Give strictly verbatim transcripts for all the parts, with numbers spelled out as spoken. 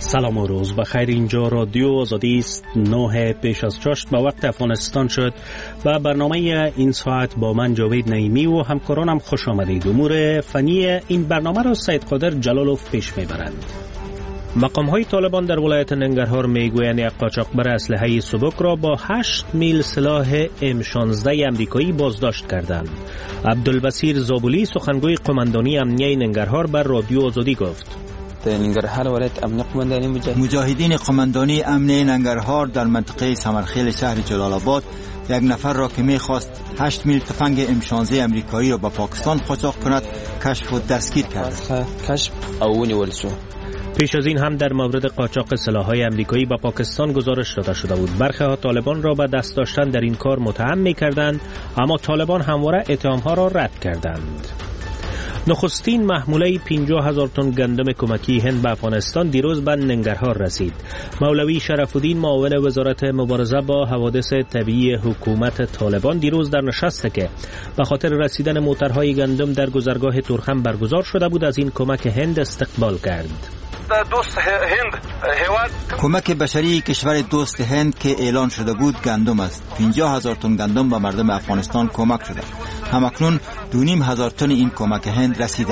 سلام و روز بخیر. اینجا رادیو آزادی است. نه پیش از چاشت به وقت افغانستان شد و برنامه این ساعت با من جاوید نعیمی و همکارانم خوش آمدید. امور فنی این برنامه را سید قادر جلالوف پیش میبرند. مقام های طالبان در ولایت ننگرهار میگویند یک قاچاقبر اسلحه سبک را با هشت میل سلاح ام شانزده امریکایی بازداشت کردند. عبدالبصیر زابولی سخنگوی قماندانی امنیه ننگرهار بر رادیو آزادی گفت: ننگرهار ولایت امنیه قماندانی مجاهد. مجاهدین قماندانی امنیه ننگرهار در منطقه سمرخیل شهر جلال آباد یک نفر را که می‌خواست هشت میل تفنگ ام شانزده امریکایی را به پاکستان قاچاق کند کشف و دستگیر کرد. کشف او نیول شد. پیش از این هم در مورد قاچاق سلاح‌های امریکایی به پاکستان گزارش داده شده بود. برخی ها طالبان را به دست داشتن در این کار متهم می‌کردند، اما طالبان همواره اتهام‌ها را رد کردند. نخستین محموله پنجاه هزار تن گندم کمکی هند به افغانستان دیروز به ننگرهار رسید. مولوی شرف‌الدین معاون وزارت مبارزه با حوادث طبیعی حکومت طالبان دیروز در نشستی که به خاطر رسیدن موترهای گندم در گذرگاه تورخم برگزار شده بود از این کمک هند استقبال کرد. دوست هند هیواد کمک بشری کشور دوست هند که اعلان شده بود گندم است. پنجاه هزار تن گندم به مردم افغانستان کمک شده. همکنون دو نیم هزار تن این کمک هند رسیده.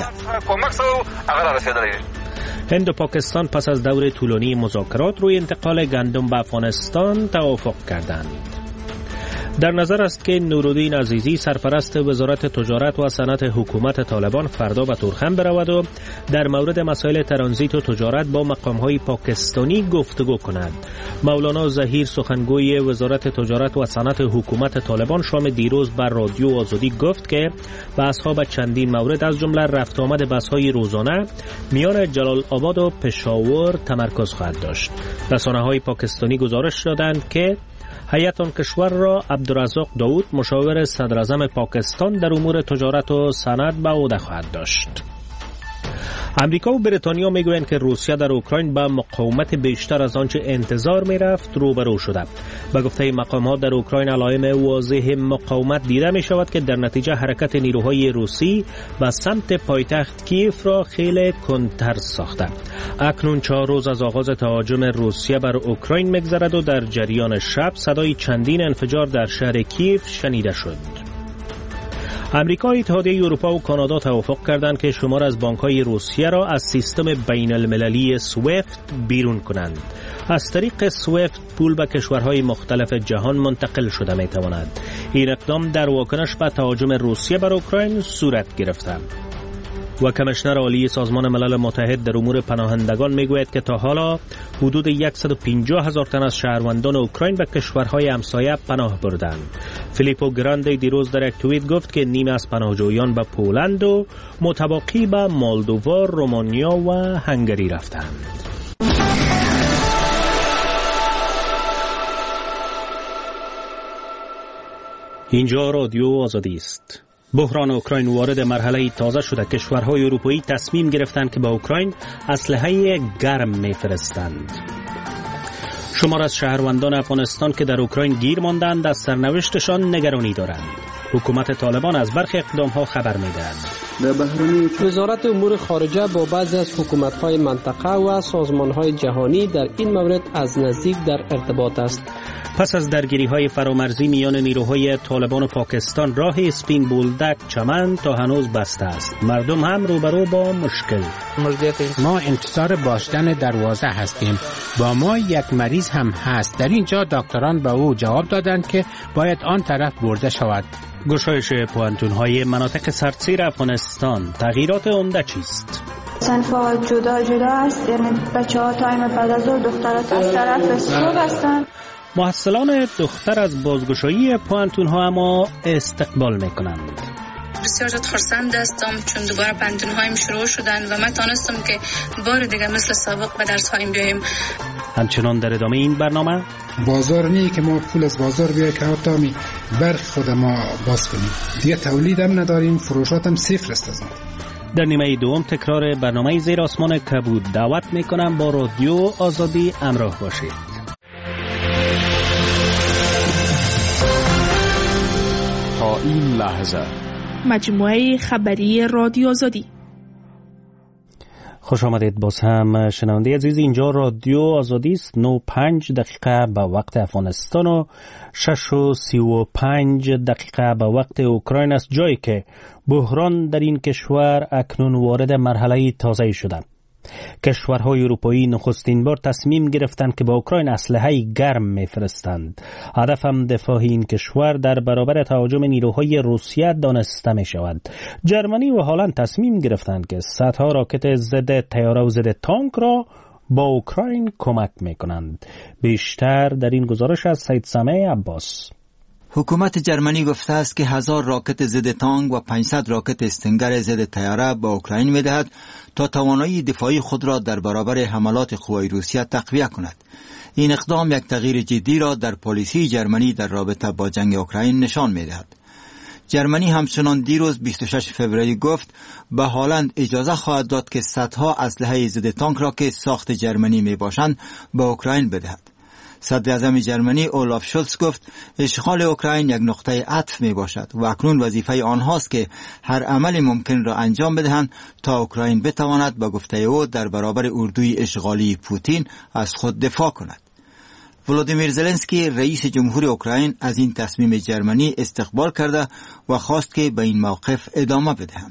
هند و پاکستان پس از دور طولانی مذاکرات روی انتقال گندم به افغانستان توافق کردند. در نظر است که نورالدین عزیزی سرپرست وزارت تجارت و صنعت حکومت طالبان فردا به تورخم برود و در مورد مسائل ترانزیت و تجارت با مقام‌های پاکستانی گفتگو کند. مولانا ظهیر سخنگوی وزارت تجارت و صنعت حکومت طالبان شام دیروز بر رادیو آزادی گفت که به اصحاب چندین مورد از جمله رفت آمد بس‌های روزانه میان جلال آباد و پشاور تمرکز خواهد داشت. رسانه‌های پاکستانی گزارش دادند که هیئت آن کشور را عبدالرزاق داود مشاور صدراعظم پاکستان در امور تجارت و صنعت به عهده خواهد داشت. امریکا و بریتانیا میگویند که روسیه در اوکراین با مقاومت بیشتر از آنچه انتظار میرفت روبرو شده. به گفته مقامات در اوکراین علائم واضح مقاومت دیده می شود که در نتیجه حرکت نیروهای روسی به سمت پایتخت کیف را خیلی کندتر ساخته. اکنون چهار روز از آغاز تهاجم روسیه بر اوکراین میگذرد و در جریان شب صدای چندین انفجار در شهر کیف شنیده شد. امریکا، اتحادیه اروپا و کانادا توافق کردند که شمار از بانک‌های روسیه را از سیستم بین المللی سویفت بیرون کنند. از طریق سویفت پول به کشورهای مختلف جهان منتقل شده می‌تواند. این اقدام در واکنش به تهاجم روسیه بر اوکراین صورت گرفته. و کمیشنر عالی سازمان ملل متحد در امور پناهندگان میگوید که تا حالا حدود صد و پنجاه هزار تن از شهروندان اوکراین به کشورهای همسایه پناه بردند. فیلیپو گراندی دیروز در یک توییت گفت که نیمه از پناهجویان به پولند و متباقی به مولدووا، رومانیا و هنگری رفتند. اینجا رادیو آزادی است. بحران اوکراین وارد مرحله تازه شده. کشورهای اروپایی تصمیم گرفتند که به اوکراین اسلحه گرم میفرستند. شمار از شهروندان افغانستان که در اوکراین گیر ماندند از سرنوشتشان نگرانی دارند. حکومت طالبان از برخی اقدامها خبر می‌دهد. وزارت امور خارجه با بعضی از حکومت‌های منطقه و سازمان‌های جهانی در این مورد از نزدیک در ارتباط است. پس از درگیری‌های فرامرزی میان نیروهای طالبان و پاکستان، راه اسپین بولدک چمن تا هنوز بسته است. مردم هم روبرو با مشکل. ما انتظار باشتن دروازه هستیم. با ما یک مریض هم هست. در اینجا دکتران به او جواب دادند که باید آن طرف برده شود. گشایش پوانتون‌های مناطق سردسیر افغانستان، تغییرات عمده چیست؟ صنف‌ها جدا جدا است، یعنی بچه‌ها تایم بعد از ظهر، دخترات از طرف صبح هستند. محصلان دختر از بازگشایی پوانتون‌ها اما استقبال می‌کنند. بسیار زیاد خرسند هستم چون دوباره پوانتون‌هایم شروع شدن و من تانستم که بار دیگه مثل سابق به درس‌هایم بیایم. همچنان در ادامه این برنامه بازار نیه که ما پول از بازار بیایم که حتی می برق خود ما باز کنیم. دیگه تولید هم نداریم، فروشات هم صفر است از ما. در نیمه دوم تکرار برنامه زیر آسمان کبود. دعوت میکنم با رادیو آزادی همراه باشید. تا این لحظه مجموعه خبری رادیو آزادی. خوش آمدید باز هم شنونده عزیز. اینجا رادیو آزادی است. نه و پنج دقیقه به وقت افغانستان و شش و سی و پنج دقیقه به وقت اوکراین است، جایی که بحران در این کشور اکنون وارد مرحله تازه‌ای شده. کشورهای اروپایی نخستین بار تصمیم گرفتند که به اوکراین اسلحه گرم میفرستند. هدف هم دفاع این کشور در برابر تهاجم نیروهای روسیه دانسته می شود. جرمنی و هلند تصمیم گرفتند که صدها راکت ضد طیاره و ضد تانک را با اوکراین کمک می کنند. بیشتر در این گزارش از سید سامع عباس. حکومت جرمنی گفته است که هزار راکت ضد تانک و پانصد راکت استنگر ضد طیاره به اوکراین می‌دهد تا توانایی دفاعی خود را در برابر حملات قوای روسیه تقویت کند. این اقدام یک تغییر جدی را در پالیسی جرمنی در رابطه با جنگ اوکراین نشان می‌دهد. جرمنی همچنان دیروز بیست و شش فوریه گفت به هلند اجازه خواهد داد که صدها اسلحه ضد تانک را که ساخت جرمنی میباشند به اوکراین بدهد. صدر اعظم جرمنی اولاف شولز گفت اشغال اوکراین یک نقطه عطف می باشد و اکنون وظیفه آنهاست که هر عمل ممکن را انجام بدهند تا اوکراین بتواند به گفته او در برابر اردوی اشغالی پوتین از خود دفاع کند. ولودیمیر زلنسکی رئیس جمهور اوکراین از این تصمیم جرمنی استقبال کرده و خواست که به این موقف ادامه بدهند.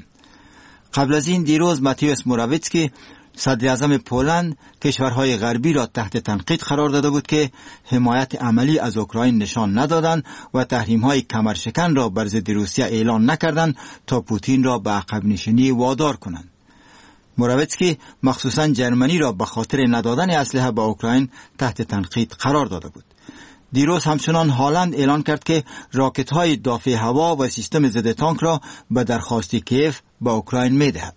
قبل از این دیروز ماتیوس موراویتسکی صدر اعظم پولند کشورهای غربی را تحت تنقید قرار داده بود که حمایت عملی از اوکراین نشان ندادند و تحریم‌های کمرشکن را بر ضد روسیه اعلان نکردند تا پوتین را به عقب نشینی وادار کنند. موراویتسکی مخصوصاً جرمنی را به خاطر ندادن اسلحه به اوکراین تحت تنقید قرار داده بود. دیروز همچنان هلند اعلان کرد که راکت‌های دافع هوا و سیستم ضد تانک را به درخواست کیف به اوکراین می‌دهد.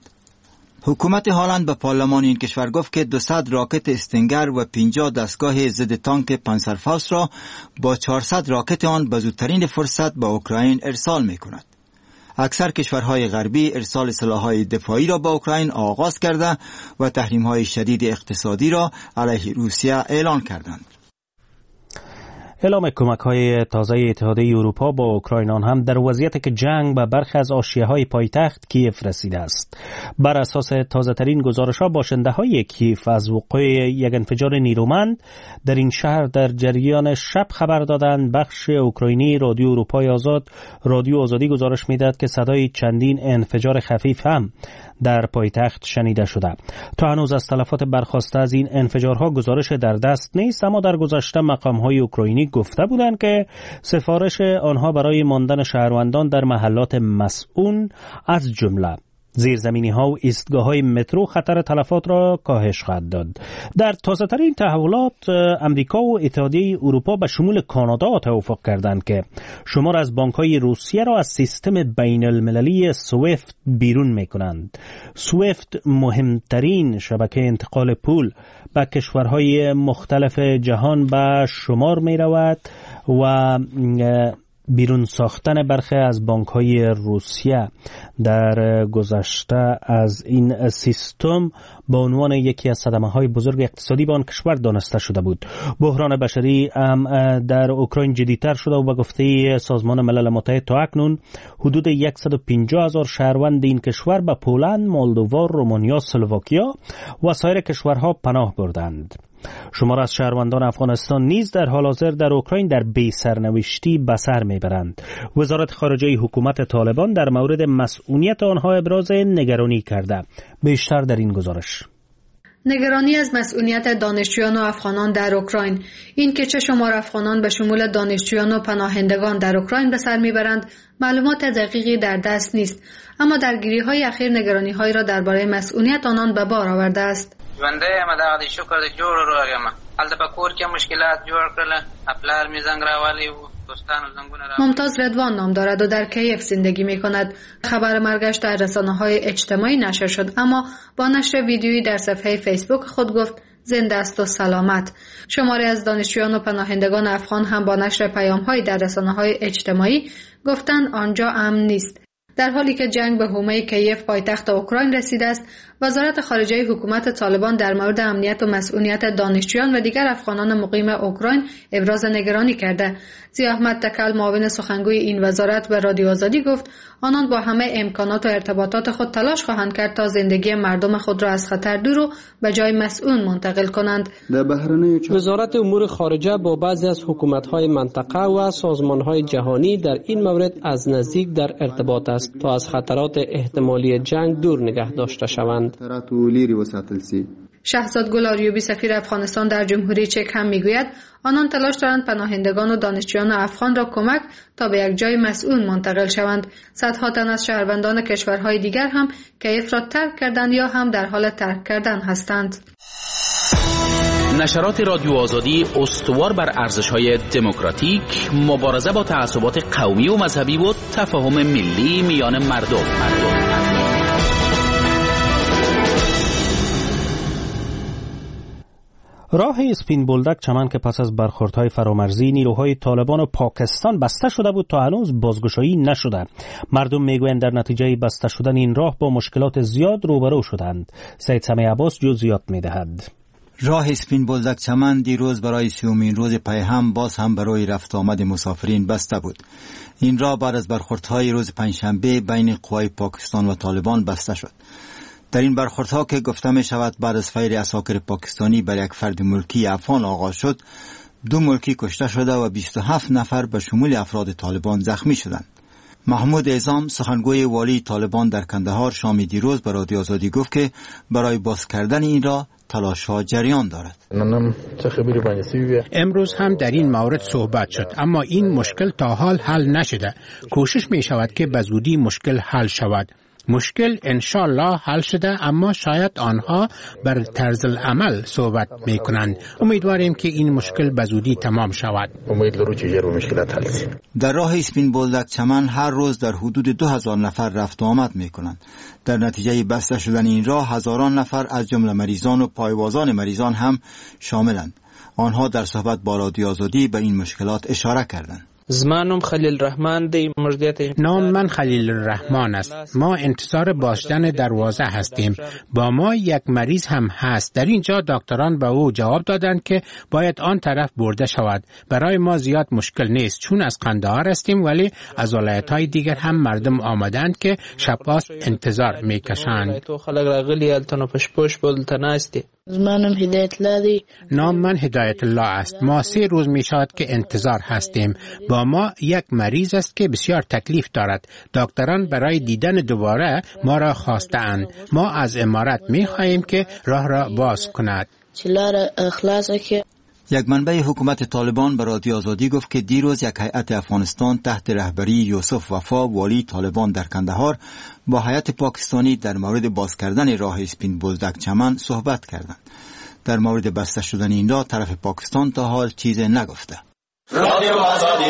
حکومت هلند به پارلمان این کشور گفت که دویست راکت استنگر و پنجاه دستگاه ضد تانک پانسرفاوست را با چهارصد راکت آن به زودترین فرصت به اوکراین ارسال می کند. اکثر کشورهای غربی ارسال سلاح‌های دفاعی را به اوکراین آغاز کرده و تحریم‌های شدید اقتصادی را علیه روسیه اعلان کردند. اعلام کمک‌های تازه اتحادیه اروپا با اوکراین هم در وضعیتی که جنگ به برخی از حاشیه‌های پایتخت کیف رسیده است. بر اساس تازه‌ترین گزارش‌ها باشنده‌های کیف از وقوع یک انفجار نیرومند در این شهر در جریان شب خبر دادند. بخش اوکراینی رادیو اروپای آزاد رادیو آزادی گزارش می‌داد که صدای چندین انفجار خفیف هم در پایتخت شنیده شده. تا هنوز از تلفات برخاسته از این انفجارها گزارش در دست نیست، اما در گذشته مقام‌های اوکراینی گفته بودند که سفارش آنها برای ماندن شهروندان در محلات مسئول از جمله زیرزمینی ها و ایستگاه های مترو خطر تلفات را کاهش خواهد داد. در تازه ترین تحولات امریکا و اتحادیه اروپا به شمول کانادا توافق کردند که شمار از بانک های روسیه را از سیستم بین المللی سویفت بیرون می کنند. سویفت مهمترین شبکه انتقال پول به کشورهای مختلف جهان به شمار می رود و بیرون ساختن برخی از بانک‌های روسیه در گذشته از این سیستم به عنوان یکی از صدمه‌های بزرگ اقتصادی به آن کشور دانسته شده بود. بحران بشری هم در اوکراین جدی‌تر شده و به گفته سازمان ملل متحد تا اکنون حدود صد و پنجاه هزار شهروند این کشور به پولند، مولدووا، رومانیا، اسلواکیا و سایر کشورها پناه بردند. شمار از شهروندان افغانستان نیز در حال حاضر در اوکراین در بی سرنوشتی به سر میبرند. وزارت خارجه حکومت طالبان در مورد مسئولیت آنها ابراز نگرانی کرده. بیشتر در این گزارش. نگرانی از مسئولیت دانشجویان و افغانان در اوکراین، این که چه شمار افغانان به شمول دانشجویان و پناهندگان در اوکراین به سر میبرند معلومات دقیقی در دست نیست، اما درگیری‌های اخیر نگرانی‌هایی را درباره مسئولیت آنان به بار آورده است. ژوندی یم دغه د شکر د جوړ روغ یم هلته په کور کې مشکلات جوړ کړل خپلار می زنګ راوالی و دوستانو زنګونه را. ممتاز ردوان نام دارد و در کیف زندگی می کند. خبر مرگش در رسانه‌های اجتماعی نشر شد، اما با نشر ویدیویی در صفحه فیسبوک خود گفت زنده است و سلامت. شماری از دانشجویان و پناهندگان افغان هم با نشر پیام‌هایی در رسانه‌های اجتماعی گفتند آنجا امن نیست. در حالی که جنگ به حومه کیف پایتخت اوکراین رسیده است، وزارت خارجه حکومت طالبان در مورد امنیت و مسئولیت دانشجویان و دیگر افغانان مقیم اوکراین ابراز نگرانی کرده. ضیا احمد تکل، معاون سخنگوی این وزارت، به رادیو آزادی گفت آنان با همه امکانات و ارتباطات خود تلاش خواهند کرد تا زندگی مردم خود را از خطر دور و به جای مسئول منتقل کنند. وزارت امور خارجه با بعضی از حکومت‌های منطقه و سازمان‌های جهانی در این مورد از نزدیک در ارتباط است تا از خطرات احتمالی جنگ دور نگه داشته شوند. شهزاد گل آریوبی، سفیر افغانستان در جمهوری چک، هم میگوید آنان تلاش دارند پناهندگان و دانشجویان افغان را کمک تا به یک جای مسئول منتقل شوند. صدها تن از شهروندان کشورهای دیگر هم کیف را ترک کردند یا هم در حال ترک کردن هستند. نشرات رادیو آزادی استوار بر ارزش‌های دموکراتیک، مبارزه با تعصبات قومی و مذهبی و تفاهم ملی میان مردم. مردم. راه اسپین بولدک چمن که پس از برخوردهای فرامرزی نیروهای طالبان و پاکستان بسته شده بود تا هنوز بازگشایی نشده. مردم میگویند در نتیجه بسته شدن این راه با مشکلات زیاد روبرو شدند. سید سمیع عباس جزئیات میدهد. راه اسپین بولدک چمن دیروز برای سیومین روز پی هم باز هم برای رفت آمد مسافرین بسته بود. این راه بعد از برخوردهای روز پنجشنبه بین قوای پاکستان و طالبان بسته شد. در این برخوردها که گفته می شود بعد از فیر عساکر پاکستانی بر یک فرد ملکی افغان آغاز شد، دو ملکی کشته شده و بیست و هفت نفر به شمول افراد طالبان زخمی شدند. محمود اعظام، سخنگوی والی طالبان در کندهار، شام دیروز به رادیو آزادی گفت که برای باز کردن این راه تلاش‌ها جریان دارد. امروز هم در این مورد صحبت شد، اما این مشکل تا حال حل نشده. کوشش می شود که به زودی مشکل حل شود. مشکل انشالله حل شده، اما شاید آنها بر طرز العمل صحبت می کنند. امیدواریم که این مشکل به زودی تمام شود. در راه اسپین بولدک چمن هر روز در حدود دو هزار نفر رفت و آمد می کنند. در نتیجه بسته شدن این راه هزاران نفر از جمله مریضان و پایوازان مریضان هم شاملند. آنها در صحبت با رادیو آزادی به این مشکلات اشاره کردند. زمانم خلیل رحمان دی مجدیت. نام من خلیل الرحمن است. ما انتظار بازدن دروازه هستیم. با ما یک مریض هم هست. در اینجا دکتران به او جواب دادند که باید آن طرف برده شود. برای ما زیاد مشکل نیست چون از قندهار هستیم، ولی از ولایت‌های دیگر هم مردم آمدند که شباس انتظار میکشند. تو خلق راغلی التنو پش پش بولتناستی. زمانم هدایت الله دی. نام من هدایت الله است. ما سه روز می شود که انتظار هستیم. با ما یک مریض است که بسیار تکلیف دارد. دکتران برای دیدن دوباره ما را خواستند. ما از امارت می خواهیم که راه را باز کند. یک منبع حکومت طالبان به رادیو آزادی گفت که دیروز یک هیئت افغانستان تحت رهبری یوسف وفا، والی طالبان در کندهار، با هیئت پاکستانی در مورد باز کردن راه اسپین بولدک چمن صحبت کردند. در مورد بسته شدن این راه طرف پاکستان تا حال چیزی نگفته. رادیو آزادی.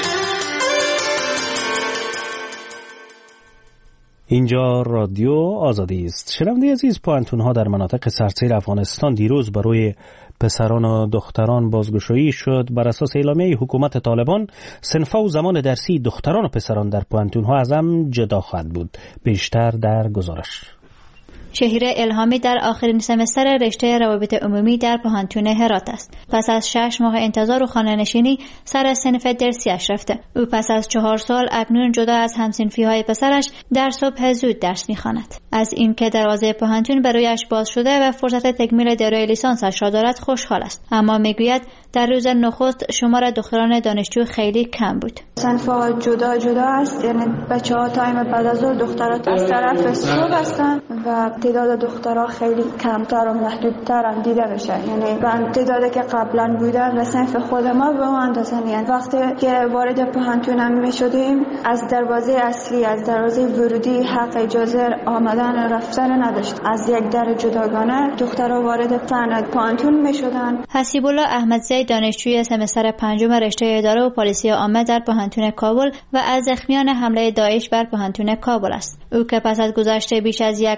اینجا رادیو آزادی است. شنونده عزیز، پوانتون‌ها در مناطق سرسیر افغانستان دیروز برای پسران و دختران بازگشایی شد. بر اساس اعلامیه حکومت طالبان، صنف‌ها و زمان درسی دختران و پسران در پوانتون‌ها از هم جدا خواهد بود. بیشتر در گزارش. شهیره الهامی در آخرین سمستر رشته روابط عمومی در پانتون هرات است. پس از شش ماه انتظار و خانه‌نشینی سر صنف درسیش رفته. او پس از چهار سال اکنون جدا از همصنفی‌های پسرش در صبح زود درس می‌خواند. از اینکه دروازه پانتون برایش باز شده و فرصت تکمیل دوره لیسانسش را دارد خوشحال است. اما میگوید در روز نخست شمار دختران دانشجو خیلی کم بود. صنف‌ها جدا جدا است، یعنی بچه‌ها تایم بعد از ظهر، دخترها از طرف صبح هستند و تعداد دخترها خیلی کمتر و محدودتر هم دیده میشه. یعنی به تعدادی که قبلا بودن و صنف خود ما به اون اندازه نیست. وقتی که وارد پانتون میشدیم از دروازه اصلی، از دروازه ورودی حق اجازه آمدن و رفتن نداشت. از یک در جداگانه دخترها وارد فن پانتون میشدن. حسیب الله احمدزی دانشجوی سمستر پنجم رشته اداره و پلیسی عامه در پانتون کابل و از زخمیان حمله داعش بر پانتون کابل است. او که پس از گذشت بیش از یک سال هنوز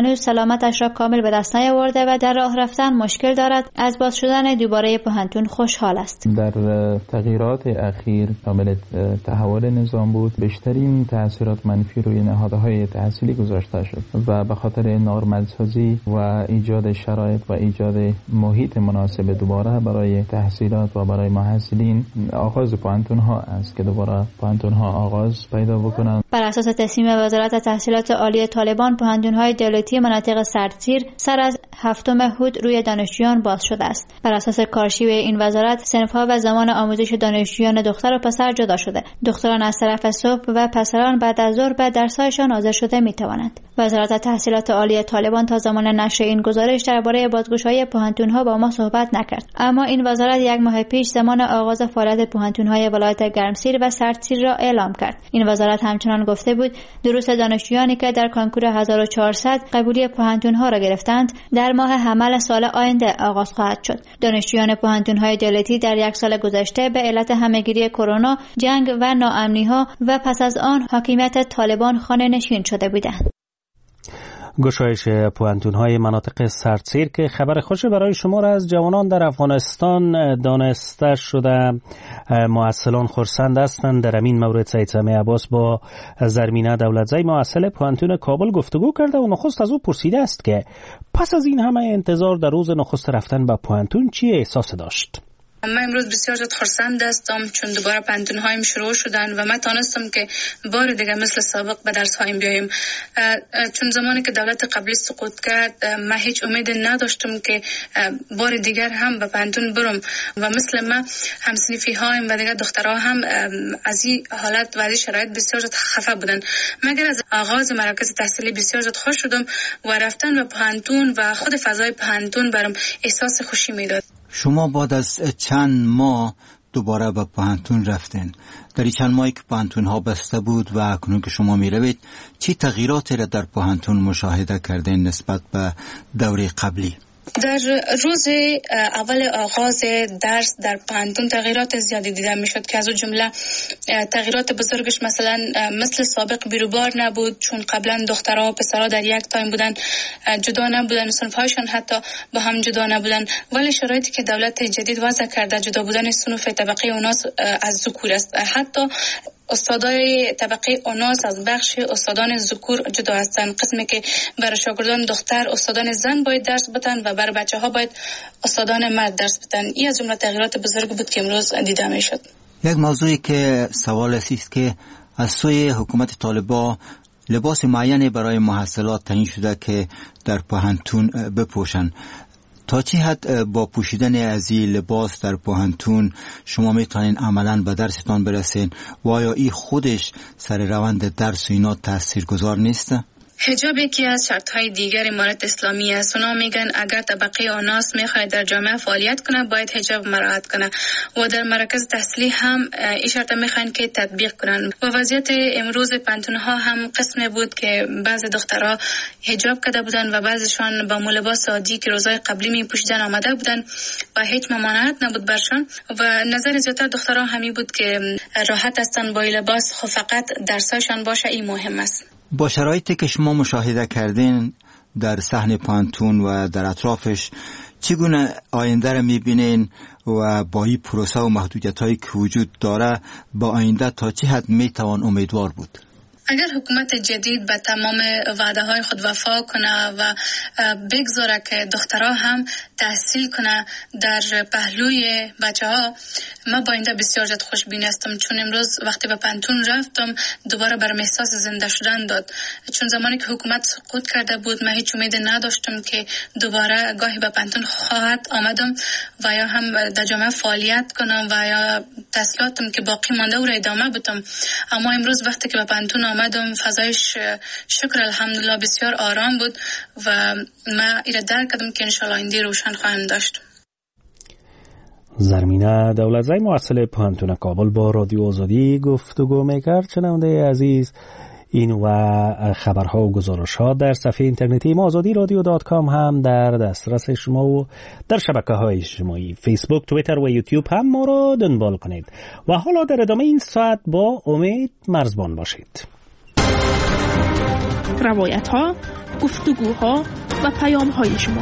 هنوز سلامتش را کامل به دست نیاورده و در راه رفتن مشکل دارد، از باز شدن دوباره پوهنتون خوشحال است. در تغییرات اخیر شامل تحول نظام بود، بیشترین تاثیرات منفی روی نهادهای تحصیلی گذاشته شد و به خاطر نرم‌سازی و ایجاد شرایط و ایجاد محیط مناسب دوباره برای تحصیلات و برای محصلین آغاز پوهنتون ها است که دوباره پوهنتون ها آغاز پیدا بکنند. بر اساس تصمیم وزارت تحصیلات عالی طالبان، پوهنتون های دولتی مناطق سردسیر سر از هفتم هود روی دانشجویان باز شده است. بر اساس کارشیوه این وزارت، صنف‌ها و زمان آموزش دانشجویان دختر و پسر جدا شده. دختران از طرف صبح و پسران بعد از ظهر به درس‌هایشان حاضر شده می‌توانند. وزارت تحصیلات عالی طالبان تا زمان نشر این گزارش درباره بازگشایی پوهنتون‌ها با ما صحبت نکرد. اما این وزارت یک ماه پیش زمان آغاز فعالیت پوهنتون‌های ولایت گرمسیر و سردسیر را اعلام کرد. این وزارت همچنان گفته بود دروس دانشجویانی که در کنکور هزار و چهارصد قبولی پوهنتون‌ها را گرفتند در ماه حمل سال آینده آغاز خواهد شد. دانشجویان پوهنتون‌های دولتی در یک سال گذشته به علت همهگیری کرونا، جنگ و ناامنی‌ها و پس از آن حاکمیت طالبان خانه‌نشین شده بودند. گشایش پوهنتون‌های مناطق سردسیر که خبر خوش برای شما را از جوانان در افغانستان دانسته شده، معسلان خرسند هستند. در این مورد سید سمیع عباس با زرمینه دولتزی معسل پوهنتون کابل گفتگو کرده و نخست از او پرسیده است که پس از این همه انتظار در روز نخست رفتن به پوهنتون چی احساس داشت؟ من امروز بسیار زیاد خرسند هستم چون دوباره پوهنتون هایم شروع شدن و من تانستم که بار دیگه مثل سابق به درس هایم بیایم. چون زمانی که دولت قبلی سقوط کرد من هیچ امید نداشتم که بار دیگر هم به پوهنتون برم و مثل من همسنفی هایم و دیگه دخترها هم از این حالت و از این شرایط بسیار زیاد خفه بودن. مگر از آغاز مراکز تحصیلی بسیار زیاد خوش شدم و رفتن به پوهنتون و خود فضای پوهنتون برام احساس خوشی میداد. شما بعد از چند ماه دوباره به پوهنتون رفتین. در این چند ماهی که پوهنتون ها بسته بود و اکنون که شما می روید، چی تغییراتی را در پوهنتون مشاهده کردین نسبت به دوره قبلی؟ در روز اول آغاز درس در پوهنتون تغییرات زیادی دیده میشد که از اون جمله تغییرات بزرگش مثلا مثل سابق بیروبار نبود، چون قبلا دخترها و پسرها در یک تایم بودن، جدا نبودن، صنف‌هایشان حتی با هم جدا نبودن. ولی شرایطی که دولت جدید وضع کرده جدا بودن صنف طبقه اوناس از ذکور است. حتی استادای طبقه اوناس از بخش استادان ذکور جدا هستند. قسمی که برای شاگردان دختر استادان زن باید درس بدن و برای بچه ها باید استادان مرد درس بدن. این از جمله تغییرات بزرگ بود که امروز دیده می شد. یک موضوعی که سوال است که از سوی حکومت طالبان لباس معینی برای محصلات تعیین شده که در پوهنتون بپوشن. تا چه حد با پوشیدن از این لباس در پوهنتون شما میتونین عملاً به درستان برسین و آیا این خودش سر روند درس و اینا تاثیرگذار نیست؟ حجاب یکی از شرط‌های دیگر امارت اسلامی است. اونا میگن اگر طبقه آناس میخواد در جامعه فعالیت کنه باید حجاب مراعات کنه و در مراکز تحصیلی هم این شرط میخوان که تطبیق کنن. و وضعیت امروز پوهنتون‌ها هم قسم بود که بعض دخترها حجاب کرده بودن و بعضیشان با لباس عادی که روزهای قبلی میپوشیدن آمده بودن و هیچ ممانعت نبود برشان. و نظر زیادتر دخترها همی بود که راحت هستن با لباس، خب فقط درسایشان باشه، این مهم است. با شرایطی که شما مشاهده کردین در صحن پوهنتون و در اطرافش، چگونه آینده را میبینین و با این پروسه و محدودیت هایی که وجود داره با آینده تا چه حد میتوان امیدوار بود؟ اگر حکومت جدید به تمام وعده های خود وفا کنه و بگذاره که دخترها هم تحصیل کنه در پهلوی بچه ها، من با اینده بسیار زیاد خوشبین هستم. چون امروز وقتی به پوهنتون رفتم دوباره برام احساس زنده شدن داد. چون زمانی که حکومت سقوط کرده بود من هیچ امید نداشتم که دوباره گاهی به پوهنتون خواهد آمدم و یا هم در جامعه فعالیت کنم و یا تحصیلاتم که باقی مانده او را ادامه بدم. اما امروز وقتی که به پوهنتون آمدم فضایش شکر الحمدلله بسیار آرام بود و من ایره درک کردم که انشالله این دی روشن خواهم داشت. زرمینه دولتزی معسل پوهنتون کابل با رادیو آزادی گفتگو میکرد. شنونده عزیز، این و خبرها و گزارشها در صفحه اینترنتی ما آزادی رادیو دات کام هم در دسترس شما و در شبکه‌های اجتماعی فیسبوک، توییتر و یوتیوب هم ما را دنبال کنید. و حالا در ادامه این ساعت با امید مرزبان باشید. روایت ها، گفتگوها و پیام‌های شما.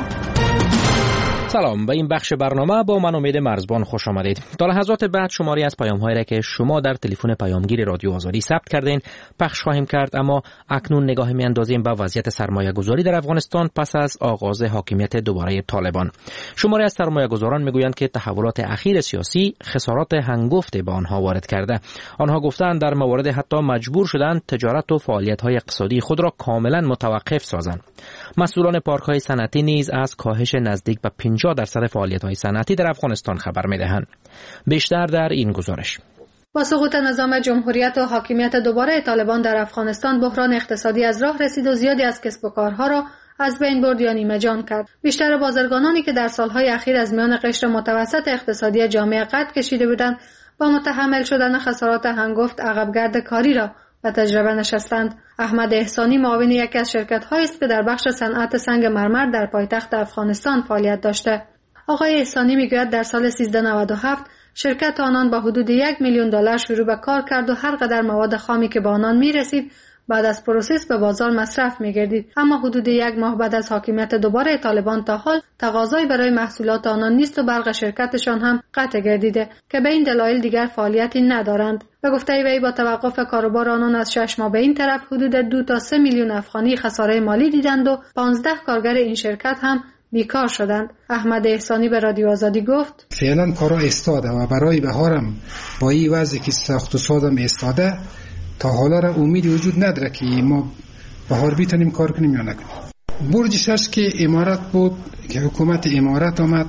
سلام، به این بخش برنامه با من امید مرزبان خوش آمدید. تا لحظات بعد شماری از پیام‌هایی را که شما در تلفن پیامگیر رادیو آزادی ثبت کردین پخش خواهیم کرد، اما اکنون نگاه می‌اندازیم به وضعیت سرمایه‌گذاری در افغانستان پس از آغاز حاکمیت دوباره طالبان. شماری از سرمایه‌گذاران می‌گویند که تحولات اخیر سیاسی خسارات هنگفت به آنها وارد کرده. آنها گفتند در موارد حتی مجبور شدند تجارت و فعالیت‌های اقتصادی خود را کاملا متوقف سازند. مسئولان پارک‌های صنعتی نیز از کاهش نزدیک به پنجاه درصد فعالیت‌های صنعتی در افغانستان خبر می‌دهند. بیشتر در این گزارش. با سقوط نظام جمهوریت و حاکمیت دوباره طالبان در افغانستان، بحران اقتصادی از راه رسید و زیادی از کسب و کارها را از بین برد یا نیمه جان کرد. بیشتر بازرگانانی که در سالهای اخیر از میان قشر متوسط اقتصادی جامعه قد کشیده بودند، با متحمل شدن خسارات هنگفت عقبگرد کاری را و تجربه نشستند. احمد احسانی معاون یکی از شرکت‌هایی است که در بخش صنعت سنگ مرمر در پایتخت افغانستان فعالیت داشته. آقای احسانی میگوید در سال سیزده نود و هفت شرکت آنان با حدود یک میلیون دلار شروع به کار کرد و هر قدر مواد خامی که به آنان میرسید بعد از پروسس به بازار مصرف میگردید. اما حدود یک ماه بعد از حاکمیت دوباره طالبان تا حال تقاضایی برای محصولات آنان نیست و برق شرکتشان هم قطع گردیده که به این دلایل دیگر فعالیتی ندارند. به گفته وی با توقف کاروبار آنان از شش ماه به این طرف حدود دو تا سه میلیون افغانی خساره مالی دیدند و پانزده کارگر این شرکت هم بیکار شدند. احمد احسانی به رادیو آزادی گفت فعلا کارا ایستاده و برای بهارم با این وضعی که سخت و سازم ایستاده تا حالا را امیدی وجود نداره که ما بهار بیتونیم کار کنیم یا نکنیم. برج شش که امارات بود که حکومت امارات آمد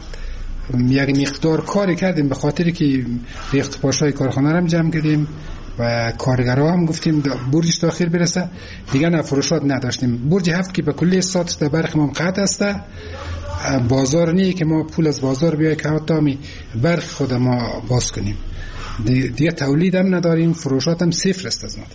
یک مقدار کاری کردیم به خاطر که ریخت پاشای کارخانه را جمع کردیم و کارگرها هم گفتیم برجش تا آخر برسه، دیگه نه فروشات نداشتیم. برج هفت که به کلی سات در برق ما قطع است، بازار نیه که ما پول از بازار بیای که حتی می برق خود ما باز کنیم، دیگه تولید هم نداریم، فروشات هم صفر است از ما.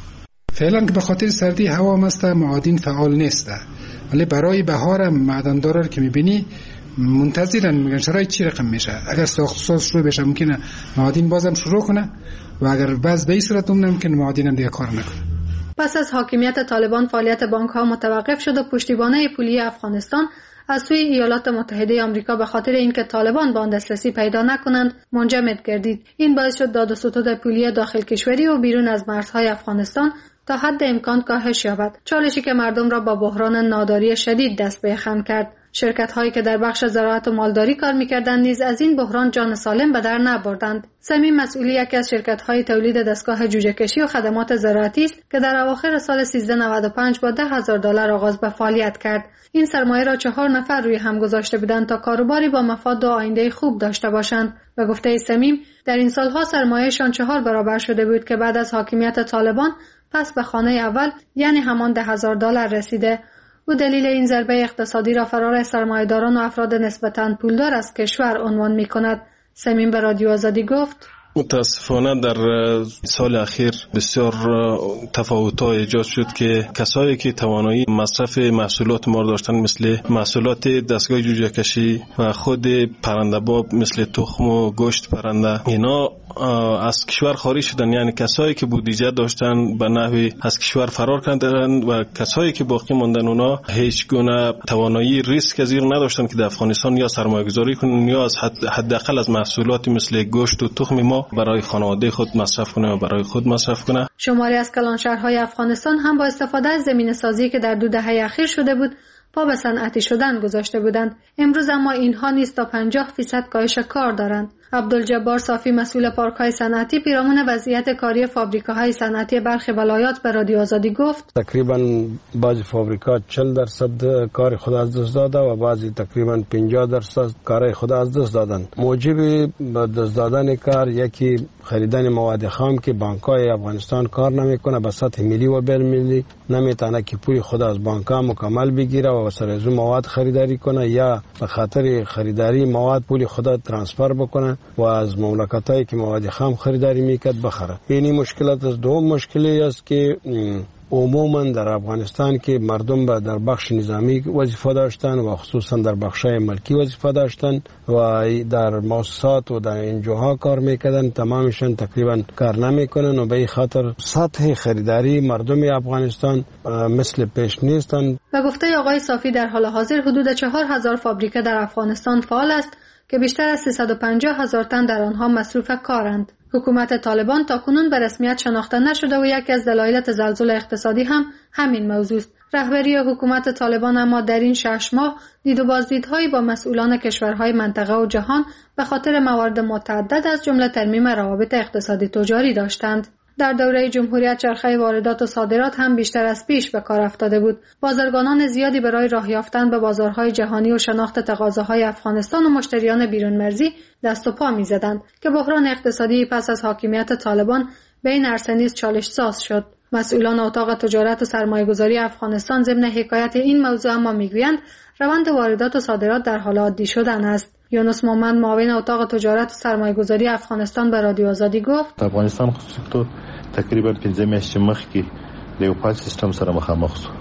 فعلا که به خاطر سردی هوا مست معادن فعال نیست، ولی برای بهار هم معدندارا که میبینی منتظرن، میگن شرایط چی رقم میشه. اگر ساخت ساز شروع بشه ممکنه معادن بازم شروع کنه و اگر باز به این صورت ممکن معادن هم دیگه کار نکنه. پس از حاکمیت طالبان فعالیت بانک ها متوقف شد و پشتیبانی پولی افغانستان از سوی ایالات متحده آمریکا به خاطر اینکه طالبان به آن دسترسی پیدا نکنند منجمد گردید. این باعث شد داد و ستد پولی داخل کشوری و بیرون از مرزهای افغانستان تا حد امکان کاهش یابد، چالشی که مردم را با بحران ناداری شدید دست به خم کرد. شرکت هایی که در بخش زراعت و مالداری کار می‌کردند نیز از این بحران جان سالم به در نبردند. سمیم مسئولی یکی از شرکت های تولید دستگاه جوجه کشی و خدمات زراعتی است که در اواخر سال سیزده نود و پنج با ده هزار دلار آغاز به فعالیت کرد. این سرمایه را چهار نفر روی هم گذاشته بودند تا کاروباری با مفاد و آینده خوب داشته باشند. به گفته سمیم در این سالها سرمایه‌شان چهار برابر شده بود که بعد از حاکمیت طالبان پس به خانه اول یعنی همان ده هزار دلار رسیده. او دلیل این ضربه اقتصادی را فرار سرمایه‌داران و افراد نسبتاً پولدار از کشور عنوان می‌کند. سمیم به رادیو آزادی گفت متاسفانه در سال اخیر بسیار تفاوت‌ها ایجاد شد که کسایی که توانایی مصرف محصولات ما داشتن مثل محصولات دستگاه جوجه کشی و خود پرنده باب مثل تخم و گوشت پرنده، اینا از کشور خارج شدن. یعنی کسایی که بودجه داشتن به نحوی از کشور فرار کردند و کسایی که باقی ماندن اونا هیچ گونه توانایی ریسک پذیر نداشتن که در افغانستان یا سرمایه‌گذاری کنن یا از حداقل از محصولات مثل گوشت و تخم ما برای خانواده خود مصرف کنه و برای خود مصرف کنه. شماری از کلانشهرهای افغانستان هم با استفاده از زمین سازی که در دو دهه اخیر شده بود پا به صنعتی شدن گذاشته بودند. امروز اما اینها نیز تا پنجاه درصد کاهش کار دارند. عبدالجبار صافی مسئول پارک‌های صنعتی پیرامون وضعیت کاری فابریکاهای صنعتی برخی ولایات به رادیو آزادی گفت تقریبا بعضی فابریکا چهل درصد کار خود از دست داده و بعضی تقریبا پنجاه درصد کار خود از دست دادند. موجب دست دادن کار یکی خریدن مواد خام که بانک‌های افغانستان کار نمی‌کنه، به سطح ملی و بین المللی نمی‌تونه که پول خود از بانک‌ها مکمل بگیره و سر از مواد خریداری کنه یا به خاطر خریداری مواد پول خود ترانسفر بکنه و از مملکتایی که مواد خام خریداری میکرد بخره. اینی مشکلات از دوم مشکلی است که عموما در افغانستان که مردم به در بخش نظامی وظیفه داشتن و خصوصا در بخشای ملکی وظیفه داشتن و در مؤسسات و در انجوها کار میکردن، تمامشان تقریبا کار نمیکنن و به این خاطر سطح خریداری مردم افغانستان مثل پیش نیستن. به گفته آقای صافی در حال حاضر حدود چهار هزار فابریکه در افغانستان فعال است که بیشتر از سیصد و پنجاه هزار تن در آنها مصروف کارند. حکومت طالبان تاکنون به رسمیت شناخته نشده و یکی از دلایل تزلزل اقتصادی هم همین موضوع است. رهبری حکومت طالبان اما در این شش ماه دید و بازدیدهایی با مسئولان کشورهای منطقه و جهان به خاطر موارد متعدد از جمله ترمیم روابط اقتصادی تجاری داشتند. در دوره جمهوریت چرخه واردات و صادرات هم بیشتر از پیش به کار افتاده بود. بازرگانان زیادی برای راه یافتن به بازارهای جهانی و شناخت تقاضاهای افغانستان و مشتریان بیرون مرزی دست و پا می‌زدند که بحران اقتصادی پس از حاکمیت طالبان به این عرصه نیز چالش ساز شد. مسئولان اتاق تجارت و سرمایه‌گذاری افغانستان ضمن حکایت این موضوع اما میگویند روند واردات و صادرات در حال عادی شدن است. یونس مومند معاون اتاق تجارت و سرمایه‌گذاری افغانستان به رادیو آزادی گفت افغانستان خصوصا تقریبا پنځه میاشتې مخکې د یو پاس سیستم سره مخامخ شو.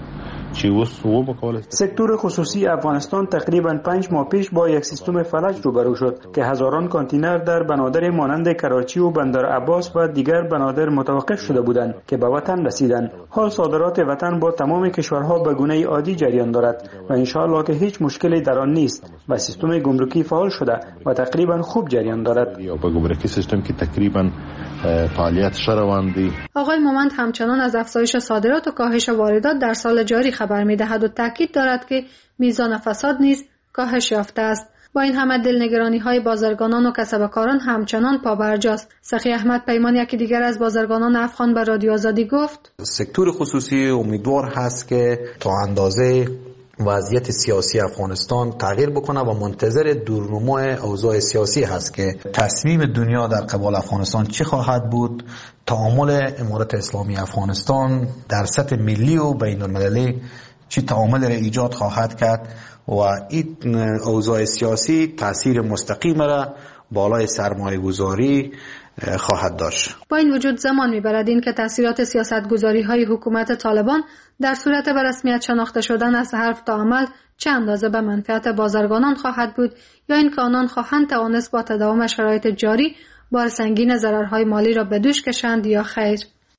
سکتور خصوصی افغانستان تقریبا پنج ماه پیش با یک سیستم فلج روبرو شد که هزاران کانتینر در بنادر مانند کراچی و بندر عباس و دیگر بنادر متوقف شده بودند که به وطن رسیدند. حال صادرات وطن با تمام کشورها به گونه عادی جریان دارد و انشاءالله که هیچ مشکلی در آن نیست و سیستم گمرکی فعال شده و تقریبا خوب جریان دارد. یا با گمرکی سیستم که تقریبا فعالیت روان دی. آقای مومند همچنان از افزایش صادرات و کاهش واردات در سال جاری خبر می‌دهد و تاکید دارد که میزان فساد نیز کاهش یافته است. با این همه دلنگرانی‌های بازرگانان و کسبکاران همچنان پابرجاست. سخی احمد پیمان یکی دیگر از بازرگانان افغان به رادیو آزادی گفت سکتور خصوصی امیدوار هست که تا اندازه وضعیت سیاسی افغانستان تغییر بکنه و منتظر دورنمای اوضاع سیاسی هست که تصمیم دنیا در قبال افغانستان چه خواهد بود، تعامل امارت اسلامی افغانستان در سطح ملی و بین المللی چه تعامل را ایجاد خواهد کرد و این اوضاع سیاسی تاثیر مستقیم را بالای سرمایه گذاری خواهد داشت. با این وجود زمان میبرد این که تاثیرات سیاستگذاری های حکومت طالبان در صورت به رسمیت شناخته شدن از حرف تا عمل چه اندازه به منفعت بازرگانان خواهد بود یا این که آنان خواهند توانست با تداوم شرایط جاری بار سنگین ضررهای مالی را به دوش کشند یا خیر.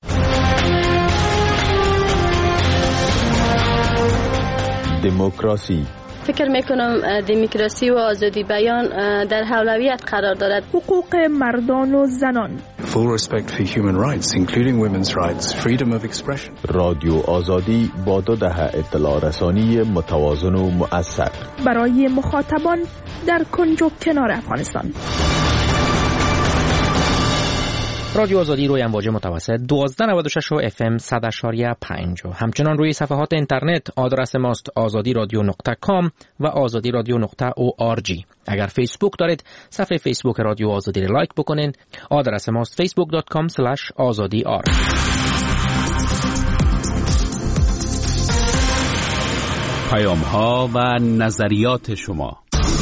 دموکراسی فکر میکنم دموکراسی و آزادی بیان در اولویت قرار دارد. حقوق مردان و زنان. Full respect for human rights including women's rights, freedom of expression. رادیو آزادی با دو دهه اطلاع رسانی متوازن و مؤثر برای مخاطبان در کنج و کنار افغانستان. رادیو آزادی روی امواج متوسط دوازده نود و شش و اف ام صد اشاریه پنج. همچنان روی صفحات اینترنت آدرس ماست آزادی رادیو نقطه کام و آزادی رادیو نقطه او آر جی. اگر فیسبوک دارید صفحه فیسبوک رادیو آزادی را لایک بکنین. آدرس ماست فیسبوک دات کام اسلش آزادی آر. پیام ها و نظریات شما.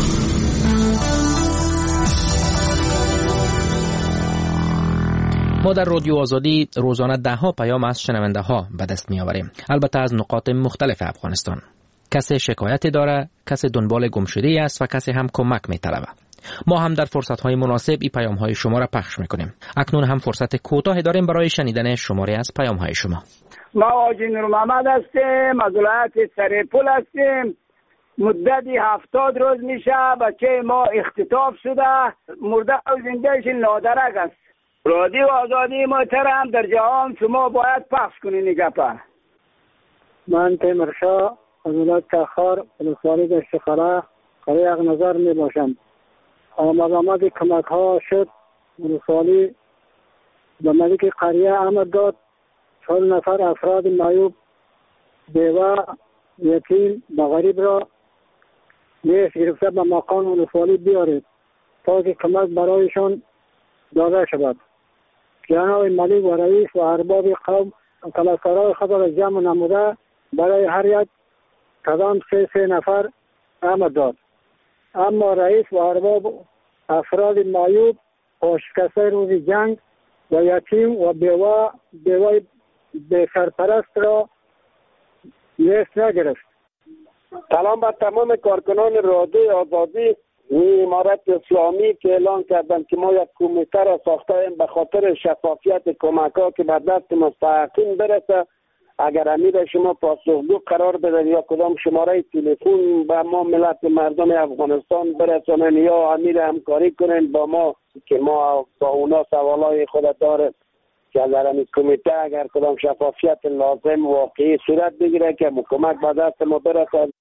ما در رادیو آزادی روزانه ده ها پیام از شنونده ها به دست می آوریم، البته از نقاط مختلف افغانستان. کسی شکایتی داره، کسی دنبال گمشده است و کسی هم کمک می طلبه. ما هم در فرصت های مناسب این پیام های شما را پخش می کنیم. اکنون هم فرصت کوتاهی داریم برای شنیدن شماره از پیام های شما. ما آجی نور محمد هستیم، از ولایت سرپل هستیم. مدتی هفتاد روز میشه بچه ما اختطاف شده، مرده و زندهش نادرک است. رادیو آزادی محترم در جهان شما باید پخش کنین این گپه. من تیمرشاه از ولایت کخار ولسوالی دشتخره قریه یک نظر می باشم. آمد آمد کمک ها شد ولسوالی به ملک قریه آمد داد. چهل نفر افراد معیوب بیوه یتیم و غریب را نیش گرفته به مقام ولسوالی بیارید تا که کمک برایشان داده شود. جناب ملک و رئیس و ارباب قوم کلاکارای خود را جمع نموده برای هر یک کدام سه سه نفر آمد داد. اما رئیس و ارباب افراد معیوب و شکسته روز جنگ و یتیم و بیوه بیوه به سرپرست را لیست نگرفت. سلام به تمام کارکنان رادیو آزادی. امارت اسلامی که اعلان کردند که ما یک کمیته را ساختیم به خاطر شفافیت کمک ها که به دست مستحقین برسه. اگر امیر شما پاسخگو قرار بدن یا کدام شماره تلفن به ما ملت مردم افغانستان برسانن یا امیر همکاری کنن با ما که ما با اونا سوالای خود داریم که از این کمیته اگر کدام شفافیت لازم واقعی صورت بگیره که کمک به دست ما برسد.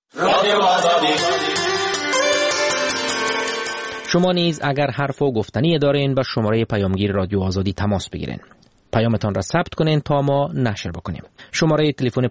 شما نیز اگر حرف و گفتنی دارین با شماره پیامگیر رادیو آزادی تماس بگیرین. پیامتان را ثبت کنین تا ما نشر بکنیم. شماره تلفن